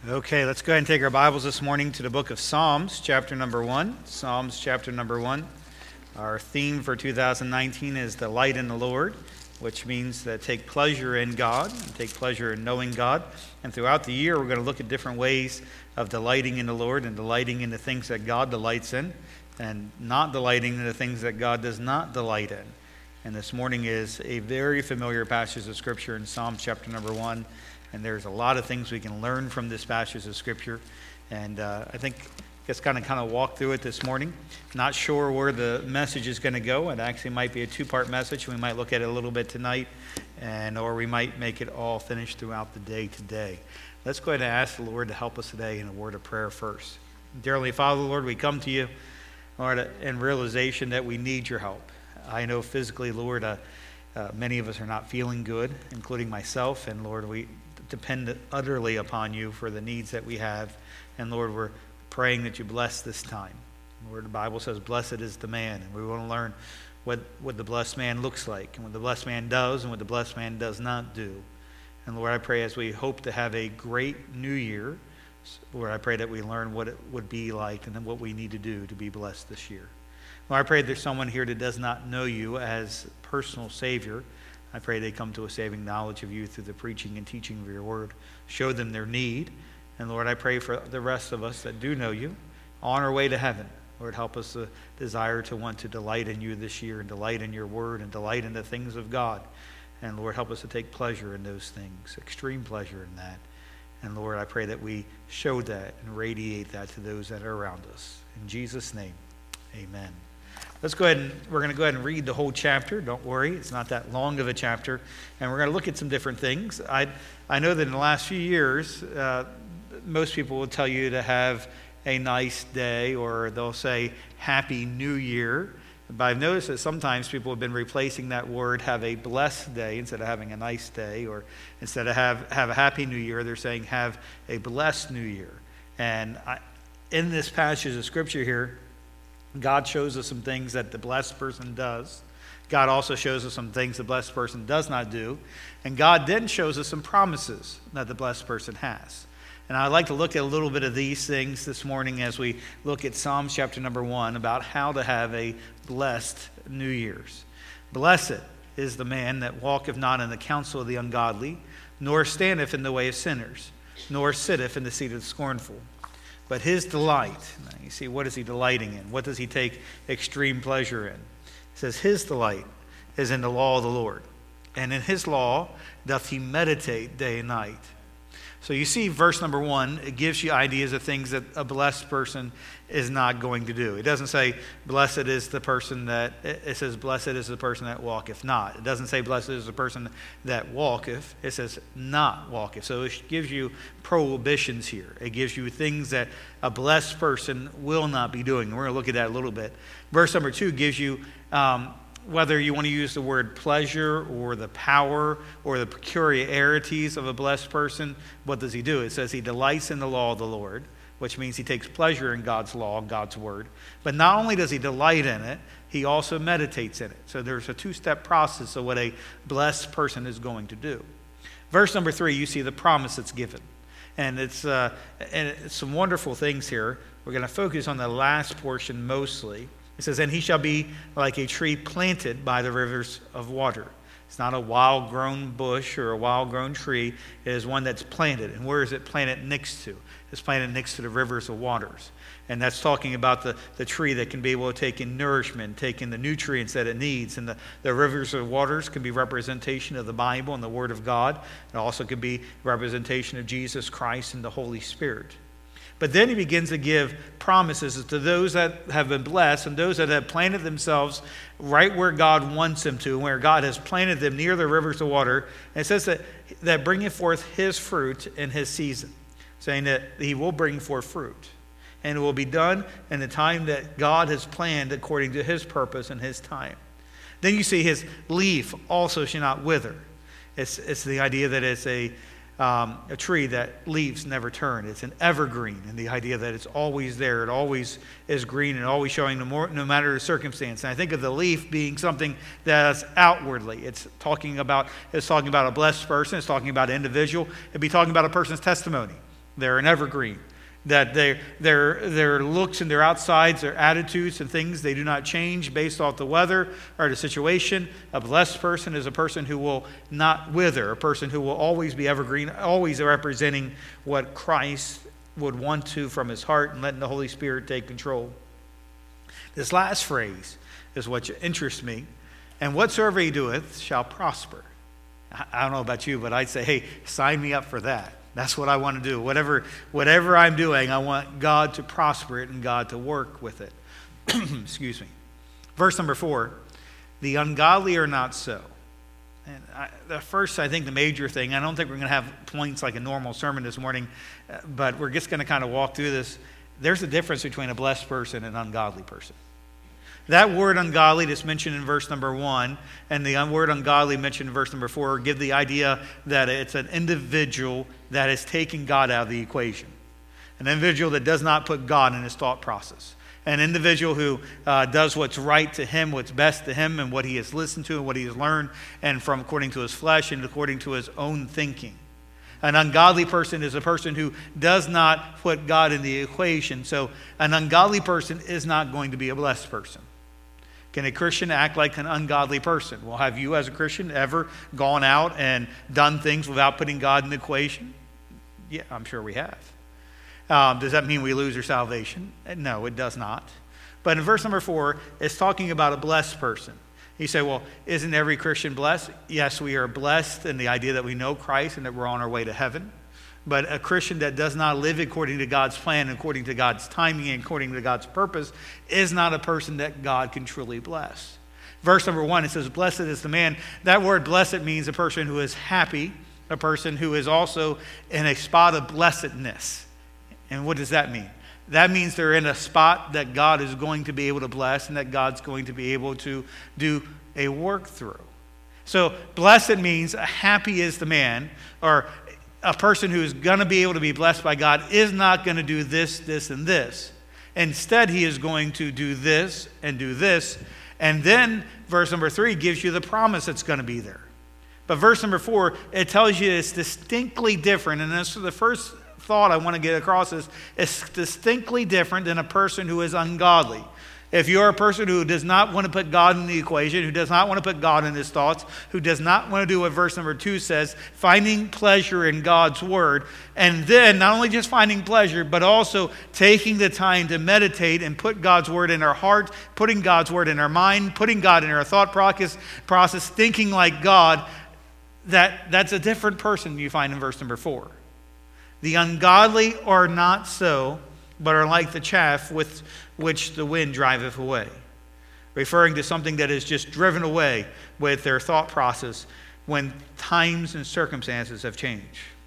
Okay, let's go ahead and take our Bibles this morning to the book of Psalms, chapter number 1. Psalms, chapter number 1. Our theme for 2019 is Delight in the Lord, which means that take pleasure in God and take pleasure in knowing God. And throughout the year, we're going to look at different ways of delighting in the Lord and delighting in the things that God delights in and not delighting in the things that God does not delight in. And this morning is a very familiar passage of Scripture in Psalms, chapter number 1. And there's a lot of things we can learn from this passage of Scripture. And I think just kind of walk through it this morning. Not sure where the message is going to go. It actually might be a two-part message. We might look at it a little bit tonight, or we might make it all finished throughout the day today. Let's go ahead and ask the Lord to help us today in a word of prayer first. Dear Heavenly Father, Lord, we come to you, Lord, in realization that we need your help. I know physically, Lord, many of us are not feeling good, including myself. And Lord, we depend utterly upon you for the needs that we have. And Lord, we're praying that you bless this time. Lord, the Bible says, blessed is the man. And we want to learn what the blessed man looks like and what the blessed man does and what the blessed man does not do. And Lord, I pray as we hope to have a great new year, Lord, I pray that we learn what it would be like and then what we need to do to be blessed this year. Lord, I pray there's someone here that does not know you as personal Savior. I pray they come to a saving knowledge of you through the preaching and teaching of your word. Show them their need. And Lord, I pray for the rest of us that do know you on our way to heaven. Lord, help us to desire to want to delight in you this year and delight in your word and delight in the things of God. And Lord, help us to take pleasure in those things, extreme pleasure in that. And Lord, I pray that we show that and radiate that to those that are around us. In Jesus' name, amen. Let's go ahead and we're going to go ahead and read the whole chapter. Don't worry, it's not that long of a chapter. And we're going to look at some different things. I know that in the last few years, most people will tell you to have a nice day, or they'll say Happy New Year. But I've noticed that sometimes people have been replacing that word, have a blessed day, instead of having a nice day, or instead of have a Happy New Year, they're saying have a blessed New Year. And in this passage of Scripture here, God shows us some things that the blessed person does. God also shows us some things the blessed person does not do. And God then shows us some promises that the blessed person has. And I'd like to look at a little bit of these things this morning as we look at Psalms chapter number 1 about how to have a blessed New Year's. Blessed is the man that walketh not in the counsel of the ungodly, nor standeth in the way of sinners, nor sitteth in the seat of the scornful. But his delight, you see, what is he delighting in? What does he take extreme pleasure in? It says, his delight is in the law of the Lord, and in his law doth he meditate day and night. So you see verse number 1, it gives you ideas of things that a blessed person is not going to do. It doesn't say, blessed is the person that, it says, blessed is the person that walketh not. It doesn't say, blessed is the person that walketh. It says, not walketh. So it gives you prohibitions here. It gives you things that a blessed person will not be doing. We're going to look at that a little bit. Verse number 2 gives you whether you want to use the word pleasure or the power or the peculiarities of a blessed person. What does he do? It says he delights in the law of the Lord, which means he takes pleasure in God's law, God's word. But not only does he delight in it, he also meditates in it. So there's a two-step process of what a blessed person is going to do. Verse number 3, you see the promise that's given. And it's some wonderful things here. We're going to focus on the last portion mostly. It says, and he shall be like a tree planted by the rivers of water. It's not a wild-grown bush or a wild-grown tree. It is one that's planted. And where is it planted next to? It's planted next to the rivers of waters. And that's talking about the tree that can be able to take in nourishment, take in the nutrients that it needs. And the rivers of waters can be representation of the Bible and the Word of God. It also could be representation of Jesus Christ and the Holy Spirit. But then he begins to give promises to those that have been blessed and those that have planted themselves right where God wants them to, where God has planted them near the rivers of water. And it says that bringeth forth his fruit in his season, saying that he will bring forth fruit. And it will be done in the time that God has planned according to his purpose and his time. Then you see his leaf also shall not wither. It's the idea that it's a tree that leaves never turn. It's an evergreen, and the idea that it's always there, it always is green and always showing no matter the circumstance. And I think of the leaf being something that's outwardly. It's talking about a blessed person. It's talking about an individual. It'd be talking about a person's testimony. They're an evergreen. That their looks and their outsides, their attitudes and things, they do not change based off the weather or the situation. A blessed person is a person who will not wither, a person who will always be evergreen, always representing what Christ would want to from his heart and letting the Holy Spirit take control. This last phrase is what interests me. And whatsoever he doeth shall prosper. I don't know about you, but I'd say, hey, sign me up for that. That's what I want to do. Whatever I'm doing, I want God to prosper it and God to work with it. Excuse me. Verse number 4, the ungodly are not so. And I think the major thing, I don't think we're going to have points like a normal sermon this morning, but we're just going to kind of walk through this. There's a difference between a blessed person and an ungodly person. That word ungodly that's mentioned in verse number 1 and the word ungodly mentioned in verse number 4 give the idea that it's an individual that is taking God out of the equation. An individual that does not put God in his thought process. An individual who does what's right to him, what's best to him, and what he has listened to and what he has learned, and from according to his flesh and according to his own thinking. An ungodly person is a person who does not put God in the equation. So an ungodly person is not going to be a blessed person. Can a Christian act like an ungodly person? Well, have you as a Christian ever gone out and done things without putting God in the equation? Yeah, I'm sure we have. Does that mean we lose our salvation? No, it does not. But in verse number 4, it's talking about a blessed person. You say, well, isn't every Christian blessed? Yes, we are blessed in the idea that we know Christ and that we're on our way to heaven. But a Christian that does not live according to God's plan, according to God's timing, and according to God's purpose is not a person that God can truly bless. Verse number 1, it says, blessed is the man. That word blessed means a person who is happy, a person who is also in a spot of blessedness. And what does that mean? That means they're in a spot that God is going to be able to bless and that God's going to be able to do a work through. So blessed means happy is the man, or a person who is going to be able to be blessed by God is not going to do this, this, and this. Instead, he is going to do this and do this. And then verse number 3 gives you the promise that's going to be there. But verse number 4, it tells you it's distinctly different. And that's the first thought I want to get across is it's distinctly different than a person who is ungodly. If you're a person who does not want to put God in the equation, who does not want to put God in his thoughts, who does not want to do what verse number 2 says, finding pleasure in God's word, and then not only just finding pleasure, but also taking the time to meditate and put God's word in our heart, putting God's word in our mind, putting God in our thought process, thinking like God, that's a different person you find in verse number 4. The ungodly are not so, but are like the chaff with which the wind driveth away. Referring to something that is just driven away with their thought process when times and circumstances have changed.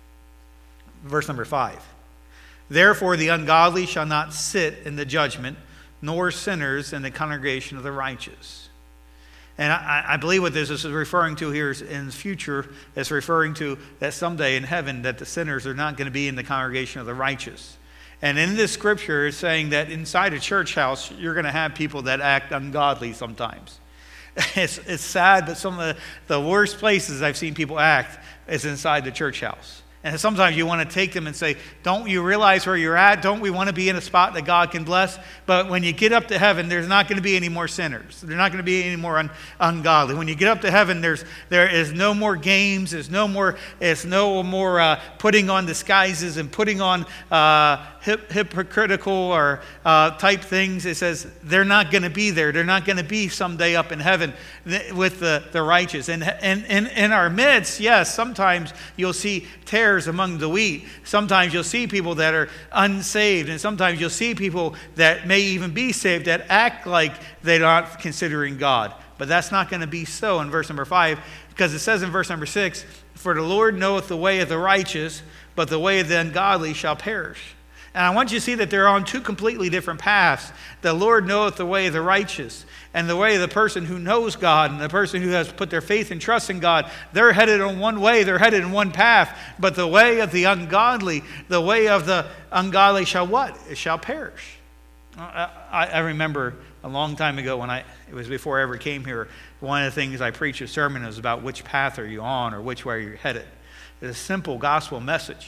Verse number 5. Therefore the ungodly shall not sit in the judgment, nor sinners in the congregation of the righteous. And I believe what this is referring to here is in the future, it's referring to that someday in heaven that the sinners are not going to be in the congregation of the righteous. And in this scripture, it's saying that inside a church house, you're going to have people that act ungodly sometimes. It's sad, but some of the worst places I've seen people act is inside the church house. And sometimes you want to take them and say, don't you realize where you're at? Don't we want to be in a spot that God can bless? But when you get up to heaven, there's not going to be any more sinners. There's not going to be any more ungodly. When you get up to heaven, there is no more games. There's no more putting on disguises and putting on hypocritical or type things. It says they're not going to be there. They're not going to be someday up in heaven with the righteous. And in our midst, yes, sometimes you'll see tares among the wheat. Sometimes you'll see people that are unsaved, and sometimes you'll see people that may even be saved that act like they're not considering God. But that's not going to be so in verse number 5, because it says in verse number 6, for the Lord knoweth the way of the righteous, but the way of the ungodly shall perish. And I want you to see that they're on two completely different paths. The Lord knoweth the way of the righteous, and the way of the person who knows God and the person who has put their faith and trust in God. They're headed on one way, they're headed in one path. But the way of the ungodly, the way of the ungodly shall what? It shall perish. I remember a long time ago it was before I ever came here, one of the things I preached a sermon was about which path are you on or which way you're headed. It's a simple gospel message.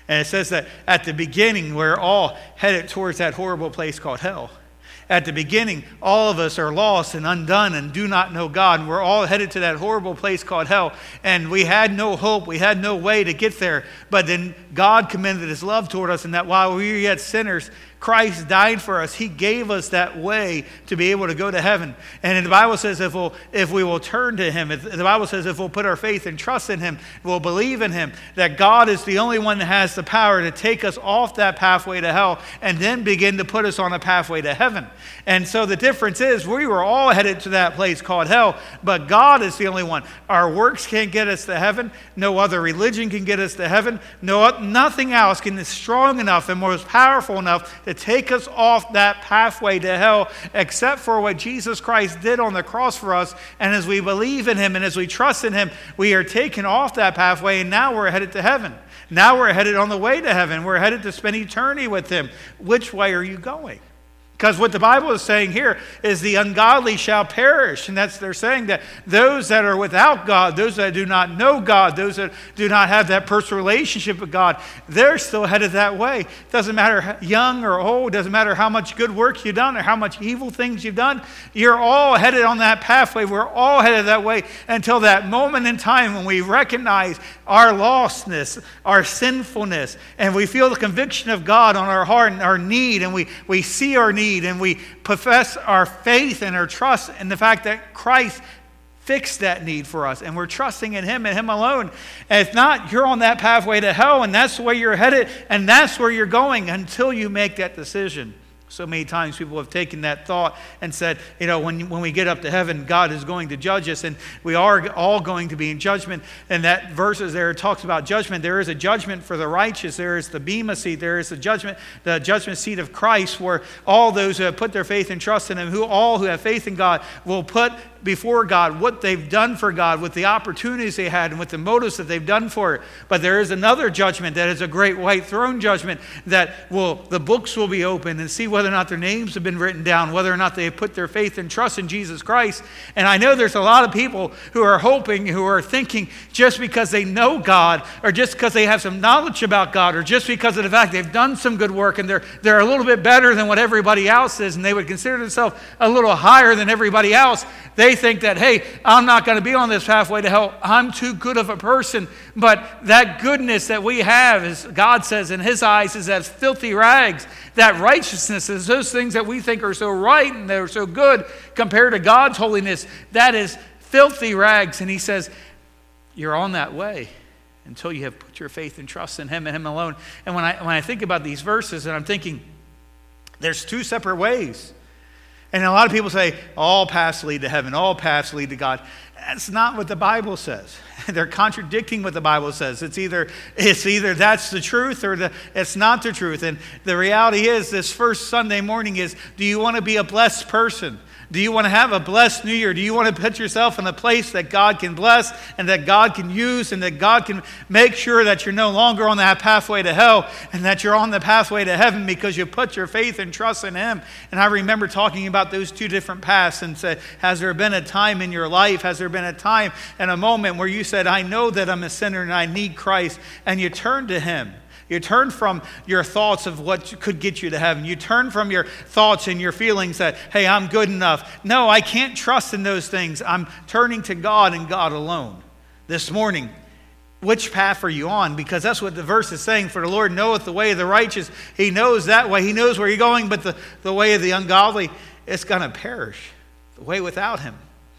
And it says that at the beginning, we're all headed towards that horrible place called hell. At the beginning, all of us are lost and undone and do not know God. And we're all headed to that horrible place called hell. And we had no hope. We had no way to get there. But then God commended his love toward us, and that while we were yet sinners, Christ died for us. He gave us that way to be able to go to heaven. And the Bible says if we will turn to him, the Bible says if we'll put our faith and trust in him, we'll believe in him, that God is the only one that has the power to take us off that pathway to hell and then begin to put us on a pathway to heaven. And so the difference is we were all headed to that place called hell, but God is the only one. Our works can't get us to heaven. No other religion can get us to heaven. Nothing else can be strong enough and most powerful enough to take us off that pathway to hell, except for what Jesus Christ did on the cross for us. And as we believe in him and as we trust in him, we are taken off that pathway, and now we're headed to heaven. Now we're headed on the way to heaven. We're headed to spend eternity with him. Which way are you going? Because what the Bible is saying here is the ungodly shall perish. And they're saying that those that are without God, those that do not know God, those that do not have that personal relationship with God, they're still headed that way. Doesn't matter young or old, doesn't matter how much good work you've done or how much evil things you've done. You're all headed on that pathway. We're all headed that way until that moment in time when we recognize our lostness, our sinfulness, and we feel the conviction of God on our heart and our need, and we see our need, and we profess our faith and our trust in the fact that Christ fixed that need for us, and we're trusting in him and him alone. And if not, you're on that pathway to hell, and that's where you're headed, and that's where you're going until you make that decision. So many times people have taken that thought and said, when we get up to heaven, God is going to judge us, and we are all going to be in judgment. And that verses there talks about judgment. There is a judgment for the righteous. There is the bema seat. There is the judgment seat of Christ, where all those who have put their faith and trust in him, who have faith in God, will put before God what they've done for God, with the opportunities they had and with the motives that they've done for it. But there is another judgment that is a great white throne judgment, that the books will be opened and see whether or not their names have been written down, whether or not they have put their faith and trust in Jesus Christ. And I know there's a lot of people who are hoping, who are thinking just because they know God, or just because they have some knowledge about God, or just because of the fact they've done some good work and they're a little bit better than what everybody else is, and they would consider themselves a little higher than everybody else. They think that, hey, I'm not going to be on this pathway to hell. I'm too good of a person. But that goodness that we have, as God says in his eyes, is as filthy rags. That righteousness is those things that we think are so right and they're so good compared to God's holiness. That is filthy rags. And he says, you're on that way until you have put your faith and trust in him and him alone. And when I think about these verses, and I'm thinking, there's two separate ways. And a lot of people say, all paths lead to heaven, all paths lead to God. That's not what the Bible says. They're contradicting what the Bible says. It's either that's the truth, or it's not the truth. And the reality is, this first Sunday morning is, do you want to be a blessed person? Do you want to have a blessed new year? Do you want to put yourself in a place that God can bless and that God can use, and that God can make sure that you're no longer on that pathway to hell, and that you're on the pathway to heaven because you put your faith and trust in him? And I remember talking about those two different paths and said, has there been a time in your life, has there been a time and a moment where you said, I know that I'm a sinner and I need Christ, and you turned to him? You turn from your thoughts of what could get you to heaven. You turn from your thoughts and your feelings that, hey, I'm good enough. No, I can't trust in those things. I'm turning to God and God alone. This morning, which path are you on? Because that's what the verse is saying. For the Lord knoweth the way of the righteous. He knows that way. He knows where you're going. But the way of the ungodly, it's going to perish. The way without him.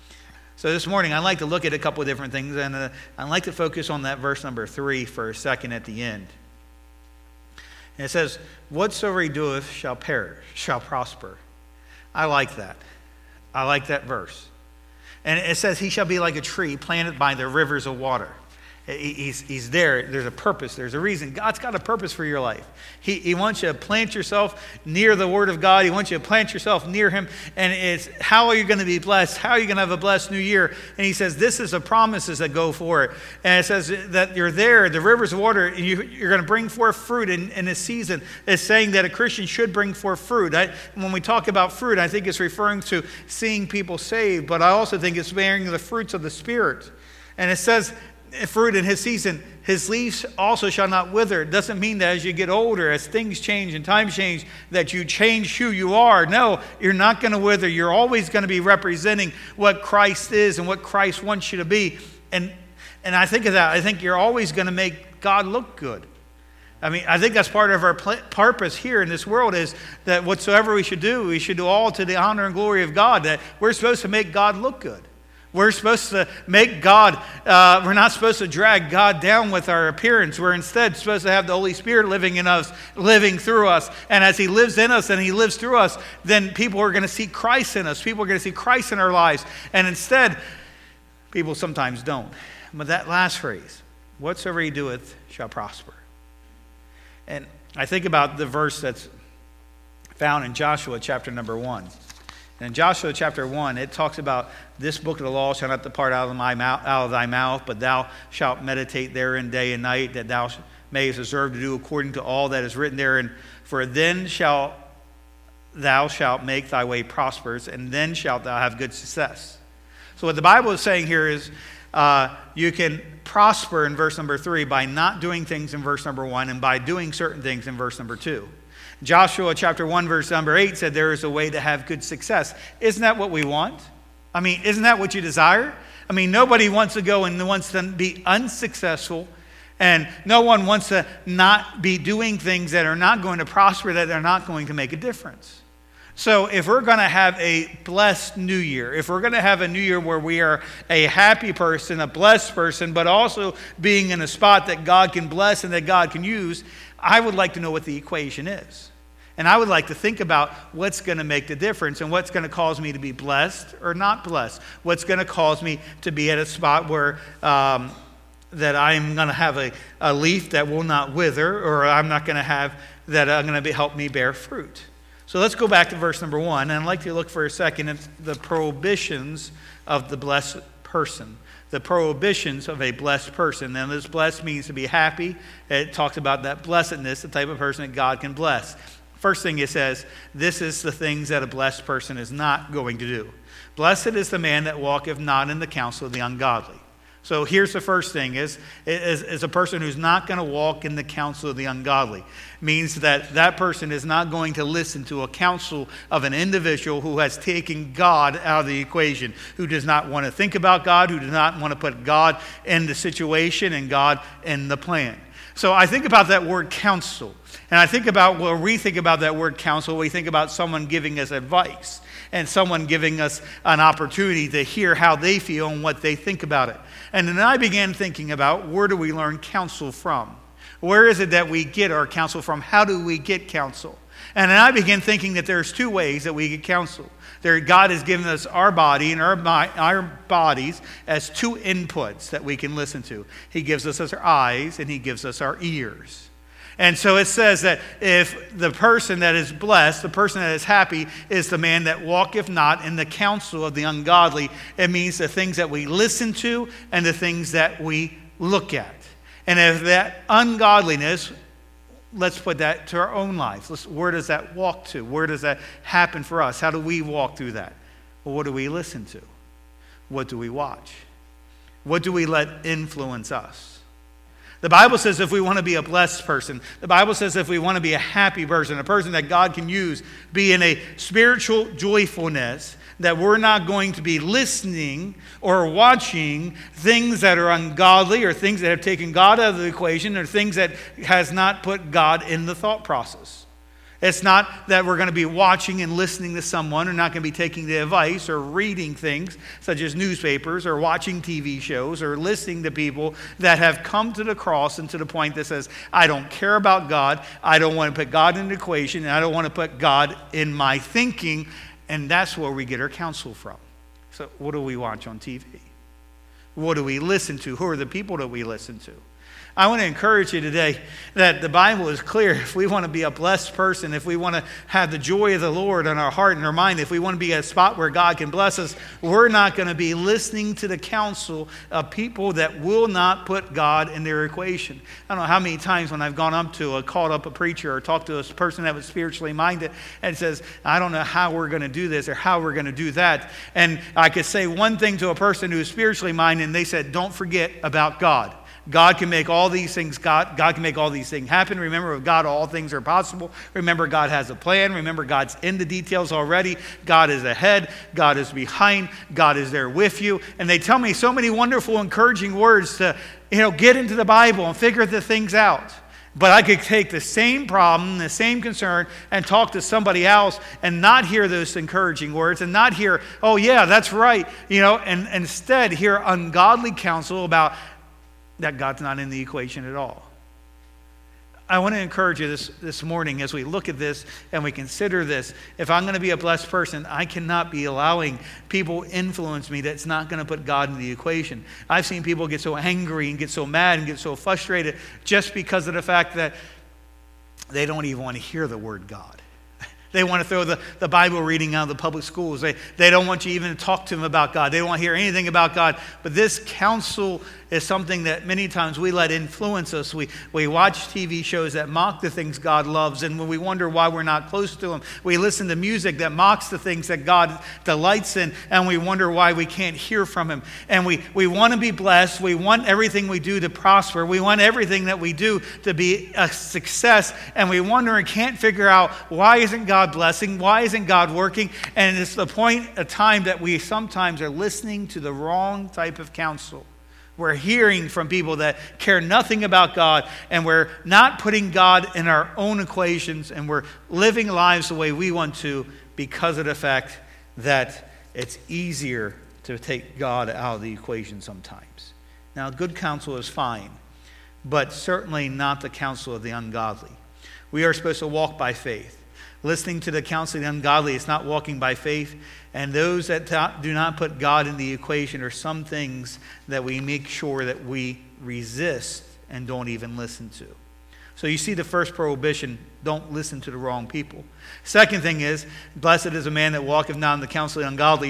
So this morning, I'd like to look at a couple of different things. And I'd like to focus on that verse number 3 for a second at the end. And it says, whatsoever he doeth shall perish, shall prosper. I like that. I like that verse. And it says, he shall be like a tree planted by the rivers of water. He's there. There's a purpose. There's a reason. God's got a purpose for your life. He wants you to plant yourself near the Word of God. He wants you to plant yourself near him. And it's, how are you going to be blessed? How are you going to have a blessed new year? And he says, this is the promises that go for it. And it says that you're there, the rivers of water, you're going to bring forth fruit in this season. It's saying that a Christian should bring forth fruit. When we talk about fruit, I think it's referring to seeing people saved, but I also think it's bearing the fruits of the Spirit. And it says, fruit in his season, His leaves also shall not wither. It doesn't mean that as you get older, as things change and times change, that you change who you are. No, you're not going to wither. You're always going to be representing what Christ is and what Christ wants you to be. And I think of that. I think you're always going to make God look good. I mean, I think that's part of our purpose here in this world, is that whatsoever we should do all to the honor and glory of God, that we're supposed to make God look good. We're supposed to make God, we're not supposed to drag God down with our appearance. We're instead supposed to have the Holy Spirit living in us, living through us. And as He lives in us and He lives through us, then people are going to see Christ in us. People are going to see Christ in our lives. And instead, people sometimes don't. But that last phrase, whatsoever He doeth shall prosper. And I think about the verse that's found in Joshua chapter number 1. And in Joshua chapter 1, it talks about this book of the law shall not depart out of thy mouth, but thou shalt meditate therein day and night, that thou mayest observe to do according to all that is written therein. For then thou shalt make thy way prosperous, and then shalt thou have good success. So what the Bible is saying here is you can prosper in verse number 3 by not doing things in verse number 1 and by doing certain things in verse number 2. Joshua chapter 1 verse number 8 said there is a way to have good success. Isn't that what we want? I mean, isn't that what you desire? I mean, nobody wants to go and wants to be unsuccessful, and no one wants to not be doing things that are not going to prosper, that are not going to make a difference. So if we're going to have a blessed new year, if we're going to have a new year where we are a happy person, a blessed person, but also being in a spot that God can bless and that God can use, I would like to know what the equation is. And I would like to think about what's going to make the difference and what's going to cause me to be blessed or not blessed. What's going to cause me to be at a spot where that I'm going to have a leaf that will not wither, or I'm not going to have that I'm going to help me bear fruit. So let's go back to verse number 1, and I'd like to look for a second at the prohibitions of the blessed person. The prohibitions of a blessed person. Now, this blessed means to be happy. It talks about that blessedness, the type of person that God can bless. First thing it says, this is the things that a blessed person is not going to do. Blessed is the man that walketh not in the counsel of the ungodly. So here's the first thing, is a person who's not going to walk in the counsel of the ungodly. Means that that person is not going to listen to a counsel of an individual who has taken God out of the equation, who does not want to think about God, who does not want to put God in the situation and God in the plan. So I think about that word counsel. And I think about, when we think about that word counsel, we think about someone giving us advice and someone giving us an opportunity to hear how they feel and what they think about it. And then I began thinking about, where do we learn counsel from? Where is it that we get our counsel from? How do we get counsel? And then I began thinking that there's two ways that we get counsel. God has given us our body and our bodies as two inputs that we can listen to. He gives us our eyes and He gives us our ears. And so it says that if the person that is blessed, the person that is happy, is the man that walketh not in the counsel of the ungodly, it means the things that we listen to and the things that we look at. And if that ungodliness, let's put that to our own lives. Where does that walk to? Where does that happen for us? How do we walk through that? Well, what do we listen to? What do we watch? What do we let influence us? The Bible says if we want to be a blessed person, the Bible says if we want to be a happy person, a person that God can use, be in a spiritual joyfulness, that we're not going to be listening or watching things that are ungodly or things that have taken God out of the equation or things that has not put God in the thought process. It's not that we're going to be watching and listening to someone or not going to be taking the advice or reading things such as newspapers or watching TV shows or listening to people that have come to the cross and to the point that says, I don't care about God, I don't want to put God in the equation, and I don't want to put God in my thinking. And that's where we get our counsel from. So what do we watch on TV? What do we listen to? Who are the people that we listen to? I want to encourage you today that the Bible is clear. If we want to be a blessed person, if we want to have the joy of the Lord in our heart and our mind, if we want to be a spot where God can bless us, we're not going to be listening to the counsel of people that will not put God in their equation. I don't know how many times when I've gone up to called up a preacher or talked to a person that was spiritually minded and says, I don't know how we're going to do this or how we're going to do that. And I could say one thing to a person who is spiritually minded and they said, don't forget about God. God can make all these things, God can make all these things happen. Remember, with God, all things are possible. Remember, God has a plan. Remember, God's in the details already. God is ahead. God is behind. God is there with you. And they tell me so many wonderful, encouraging words to, get into the Bible and figure the things out. But I could take the same problem, the same concern, and talk to somebody else and not hear those encouraging words and not hear, oh yeah, that's right, and instead hear ungodly counsel about that God's not in the equation at all. I want to encourage you this morning as we look at this and we consider this. If I'm going to be a blessed person, I cannot be allowing people influence me that's not going to put God in the equation. I've seen people get so angry and get so mad and get so frustrated just because of the fact that they don't even want to hear the word God. They want to throw the Bible reading out of the public schools. They don't want you even to talk to them about God. They don't want to hear anything about God. But this counsel is something that many times we let influence us. We watch TV shows that mock the things God loves, and when we wonder why we're not close to Him, we listen to music that mocks the things that God delights in, and we wonder why we can't hear from Him. And we want to be blessed. We want everything we do to prosper. We want everything that we do to be a success, and we wonder and can't figure out, why isn't God blessing? Why isn't God working? And it's the point of time that we sometimes are listening to the wrong type of counsel. We're hearing from people that care nothing about God, and we're not putting God in our own equations, and we're living lives the way we want to because of the fact that it's easier to take God out of the equation sometimes. Now, good counsel is fine, but certainly not the counsel of the ungodly. We are supposed to walk by faith. Listening to the counsel of the ungodly is not walking by faith. And those that do not put God in the equation are some things that we make sure that we resist and don't even listen to. So you see the first prohibition, don't listen to the wrong people. Second thing is, blessed is a man that walketh not in the counsel of the ungodly,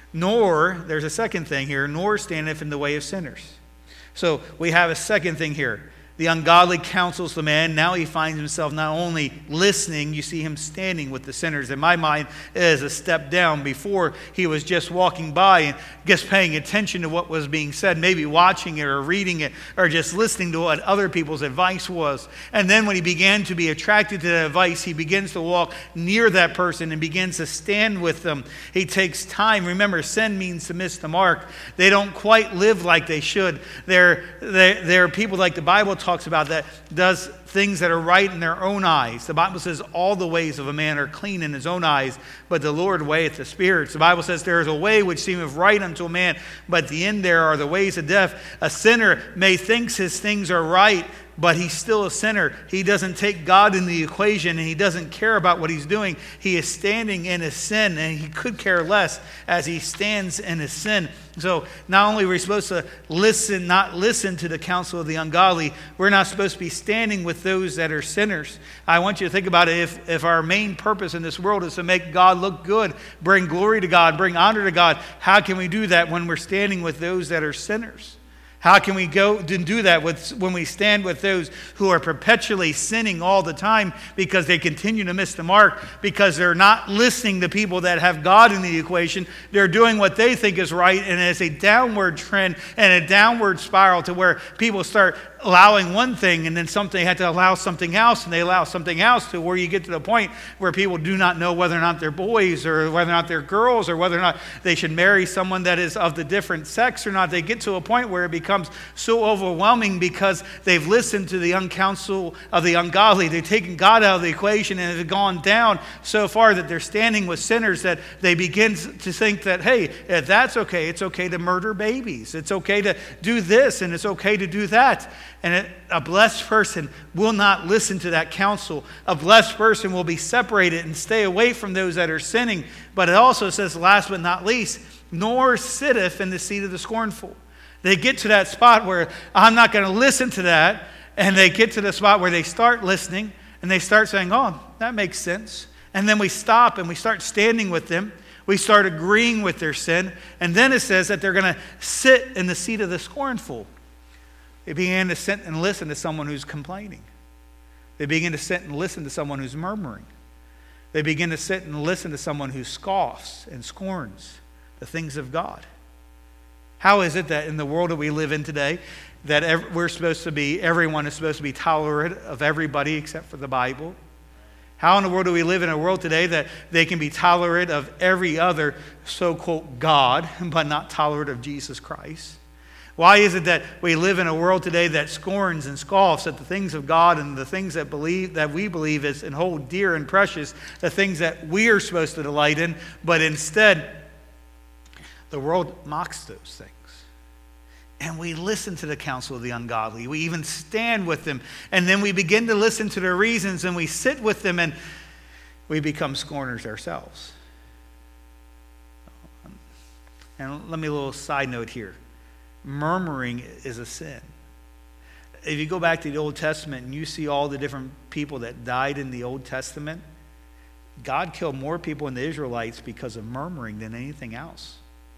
nor, there's a second thing here, nor standeth in the way of sinners. So we have a second thing here. The ungodly counsels the man. Now he finds himself not only listening, you see him standing with the sinners. In my mind, it is a step down. Before, he was just walking by and just paying attention to what was being said, maybe watching it or reading it or just listening to what other people's advice was. And then when he began to be attracted to that advice, he begins to walk near that person and begins to stand with them. He takes time. Remember, sin means to miss the mark. They don't quite live like they should. They're people like the Bible talks about that does things that are right in their own eyes. The Bible says all the ways of a man are clean in his own eyes, but the Lord weigheth the spirits. The Bible says there is a way which seemeth right unto a man, but at the end there are the ways of death. A sinner may think his things are right, but he's still a sinner. He doesn't take God in the equation, and he doesn't care about what he's doing. He is standing in his sin, and he could care less as he stands in his sin. So not only are we supposed to not listen to the counsel of the ungodly, we're not supposed to be standing with those that are sinners. I want you to think about it. If our main purpose in this world is to make God look good, bring glory to God, bring honor to God, how can we do that when we're standing with those that are sinners? How can we go and do that when we stand with those who are perpetually sinning all the time because they continue to miss the mark, because they're not listening to people that have God in the equation? They're doing what they think is right, and it's a downward trend and a downward spiral to where people start allowing one thing and then they have to allow something else, and they allow something else, to where you get to the point where people do not know whether or not they're boys or whether or not they're girls or whether or not they should marry someone that is of the different sex or not. They get to a point where it becomes so overwhelming because they've listened to the uncounsel of the ungodly. They've taken God out of the equation and have gone down so far that they're standing with sinners that they begin to think that, hey, if that's okay, it's okay to murder babies. It's okay to do this and it's okay to do that. And a blessed person will not listen to that counsel. A blessed person will be separated and stay away from those that are sinning. But it also says, last but not least, nor sitteth in the seat of the scornful. They get to that spot where I'm not going to listen to that. And they get to the spot where they start listening and they start saying, oh, that makes sense. And then we stop and we start standing with them. We start agreeing with their sin. And then it says that they're going to sit in the seat of the scornful. They began to sit and listen to someone who's complaining. They begin to sit and listen to someone who's murmuring. They begin to sit and listen to someone who scoffs and scorns the things of God. How is it that in the world that we live in today, that everyone is supposed to be tolerant of everybody except for the Bible? How in the world do we live in a world today that they can be tolerant of every other so-called God, but not tolerant of Jesus Christ? Why is it that we live in a world today that scorns and scoffs at the things of God and the things that we believe is and hold dear and precious, the things that we are supposed to delight in, but instead the world mocks those things? And we listen to the counsel of the ungodly. We even stand with them. And then we begin to listen to their reasons and we sit with them and we become scorners ourselves. And let me a little side note here. Murmuring is a sin. If you go back to the Old Testament and you see all the different people that died in the Old Testament, God killed more people in the Israelites because of murmuring than anything else.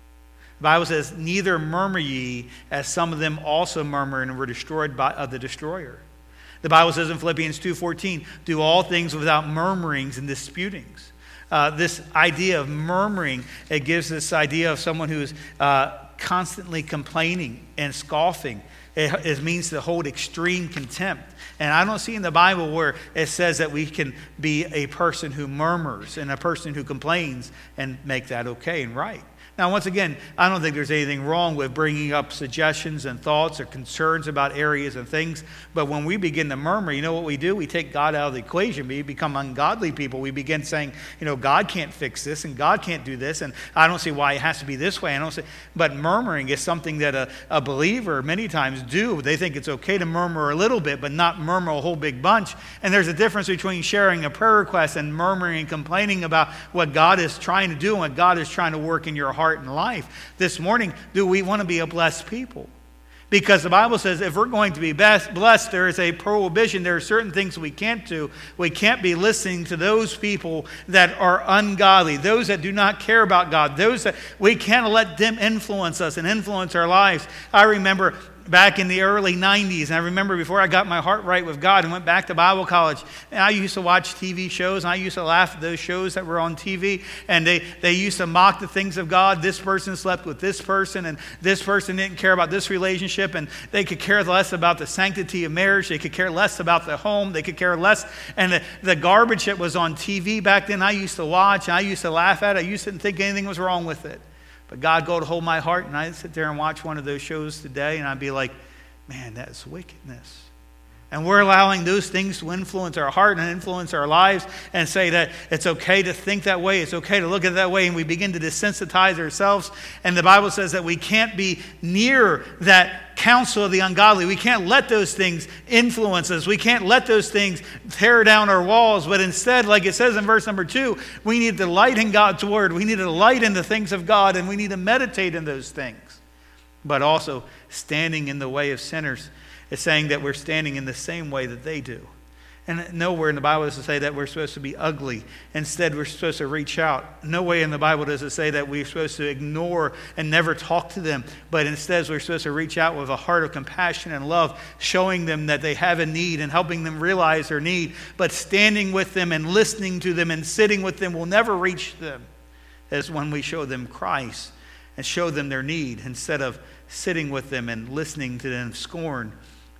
The Bible says, neither murmur ye, as some of them also murmured and were destroyed of the destroyer. The Bible says in Philippians 2:14, do all things without murmurings and disputings. This idea of murmuring, it gives this idea of someone who's constantly complaining and scoffing. It means to hold extreme contempt. And I don't see in the Bible where it says that we can be a person who murmurs and a person who complains and make that okay and right. Now, once again, I don't think there's anything wrong with bringing up suggestions and thoughts or concerns about areas and things. But when we begin to murmur, you know what we do? We take God out of the equation. We become ungodly people. We begin saying, God can't fix this and God can't do this. And I don't see why it has to be this way. But murmuring is something that a believer many times do. They think it's okay to murmur a little bit, but not murmur a whole big bunch. And there's a difference between sharing a prayer request and murmuring and complaining about what God is trying to do and what God is trying to work in your heart and life. This morning, do we want to be a blessed people? Because the Bible says if we're going to be blessed, there is a prohibition. There are certain things we can't do. We can't be listening to those people that are ungodly, those that do not care about God, those that we can't let them influence us and influence our lives. I remember back in the early 90s, and I remember before I got my heart right with God and went back to Bible college, and I used to watch TV shows, and I used to laugh at those shows that were on TV, and they used to mock the things of God. This person slept with this person, and this person didn't care about this relationship, and they could care less about the sanctity of marriage. They could care less about the home. They could care less. And the garbage that was on TV back then, I used to watch, and I used to laugh at it. I used to think anything was wrong with it. But God go to hold my heart, and I'd sit there and watch one of those shows today, and I'd be like, man, that is wickedness. And we're allowing those things to influence our heart and influence our lives and say that it's okay to think that way, it's okay to look at it that way, and we begin to desensitize ourselves. And the Bible says that we can't be near that counsel of the ungodly. We can't let those things influence us. We can't let those things tear down our walls. But instead, like it says in verse number 2, we need to delight in God's word. We need to delight in the things of God, and we need to meditate in those things. But also standing in the way of sinners. It's saying that we're standing in the same way that they do. And nowhere in the Bible does it say that we're supposed to be ugly. Instead, we're supposed to reach out. No way in the Bible does it say that we're supposed to ignore and never talk to them. But instead, we're supposed to reach out with a heart of compassion and love, showing them that they have a need and helping them realize their need. But standing with them and listening to them and sitting with them will never reach them as when we show them Christ and show them their need instead of sitting with them and listening to them scorn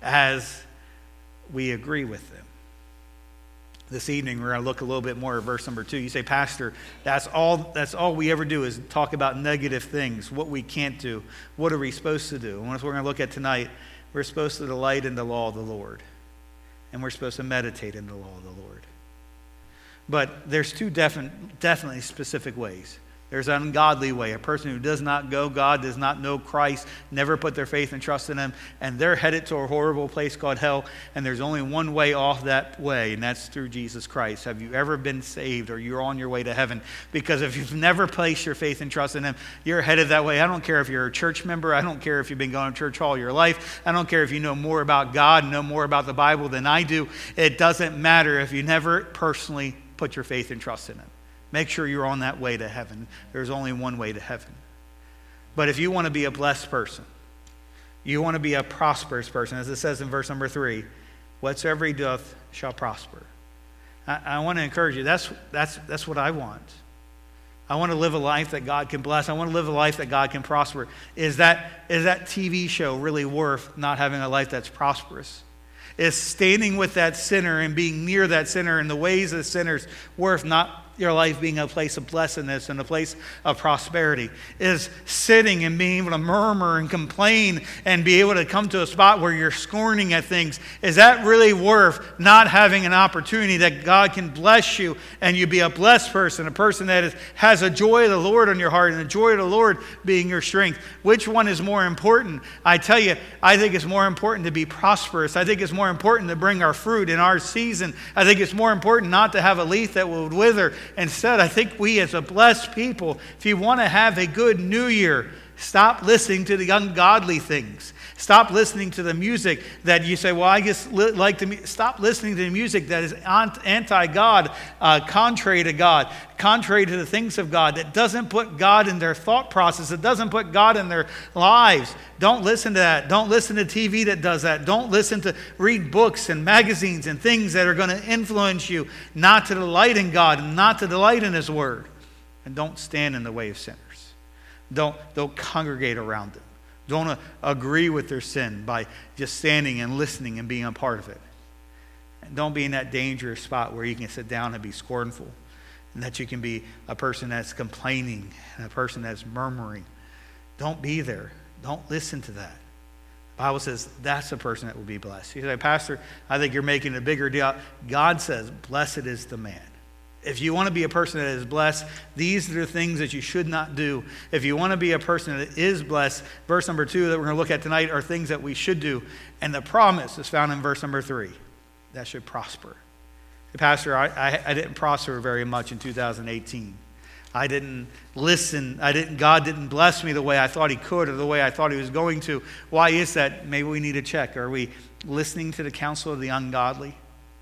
as we agree with them. This evening, we're going to look a little bit more at verse number 2. You say, Pastor, that's all we ever do is talk about negative things, what we can't do. What are we supposed to do? And what we're going to look at tonight, we're supposed to delight in the law of the Lord. And we're supposed to meditate in the law of the Lord. But there's two definitely specific ways. There's an ungodly way, a person who does not go God, does not know Christ, never put their faith and trust in him, and they're headed to a horrible place called hell, and there's only one way off that way, and that's through Jesus Christ. Have you ever been saved, or you're on your way to heaven? Because if you've never placed your faith and trust in him, you're headed that way. I don't care if you're a church member. I don't care if you've been going to church all your life. I don't care if you know more about God, know more about the Bible than I do. It doesn't matter if you never personally put your faith and trust in him. Make sure you're on that way to heaven. There's only one way to heaven. But if you want to be a blessed person, you want to be a prosperous person, as it says in verse number 3, whatsoever he doth shall prosper. I want to encourage you. That's what I want. I want to live a life that God can bless. I want to live a life that God can prosper. Is that TV show really worth not having a life that's prosperous? Is standing with that sinner and being near that sinner in the ways of the sinners worth not your life being a place of blessedness and a place of prosperity? Is sitting and being able to murmur and complain and be able to come to a spot where you're scorning at things, is that really worth not having an opportunity that God can bless you and you be a blessed person, a person that has a joy of the Lord on your heart and the joy of the Lord being your strength? Which one is more important? I tell you, I think it's more important to be prosperous. I think it's more important to bring our fruit in our season. I think it's more important not to have a leaf that will wither. Instead, I think we as a blessed people, if you want to have a good new year, stop listening to the ungodly things. Stop listening to the music that you say, well, I just like to... Stop listening to the music that is anti-God, contrary to God, contrary to the things of God, that doesn't put God in their thought process, that doesn't put God in their lives. Don't listen to that. Don't listen to TV that does that. Don't read books and magazines and things that are going to influence you not to delight in God and not to delight in His Word. And don't stand in the way of sinners. Don't congregate around them. Don't agree with their sin by just standing and listening and being a part of it. And don't be in that dangerous spot where you can sit down and be scornful, and that you can be a person that's complaining and a person that's murmuring. Don't be there. Don't listen to that. The Bible says that's a person that will be blessed. You say, Pastor, I think you're making a bigger deal. God says, blessed is the man. If you want to be a person that is blessed, these are the things that you should not do. If you want to be a person that is blessed, verse number 2 that we're going to look at tonight are things that we should do. And the promise is found in verse number 3. That should prosper. Pastor, I didn't prosper very much in 2018. I didn't listen. God didn't bless me the way I thought He could or the way I thought He was going to. Why is that? Maybe we need to check. Are we listening to the counsel of the ungodly?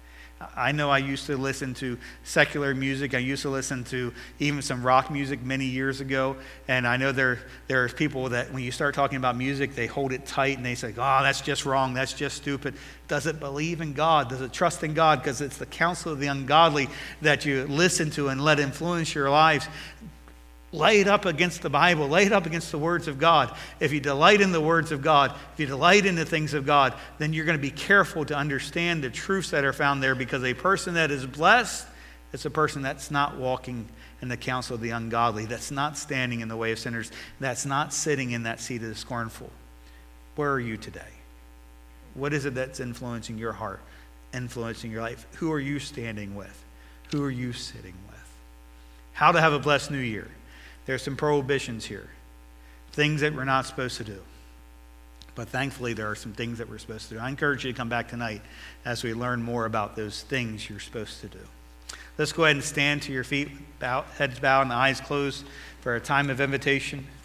I know I used to listen to secular music. I used to listen to even some rock music many years ago. And I know there's people that when you start talking about music, they hold it tight and they say, oh, that's just wrong. That's just stupid. Does it believe in God? Does it trust in God? Because it's the counsel of the ungodly that you listen to and let influence your lives. Lay it up against the Bible. Lay it up against the words of God. If you delight in the words of God, if you delight in the things of God, then you're going to be careful to understand the truths that are found there, because a person that is blessed is a person that's not walking in the counsel of the ungodly, that's not standing in the way of sinners, that's not sitting in that seat of the scornful. Where are you today? What is it that's influencing your heart, influencing your life? Who are you standing with? Who are you sitting with? How to have a blessed new year. There's some prohibitions here, things that we're not supposed to do. But thankfully, there are some things that we're supposed to do. I encourage you to come back tonight as we learn more about those things you're supposed to do. Let's go ahead and stand to your feet, heads bowed and eyes closed for a time of invitation.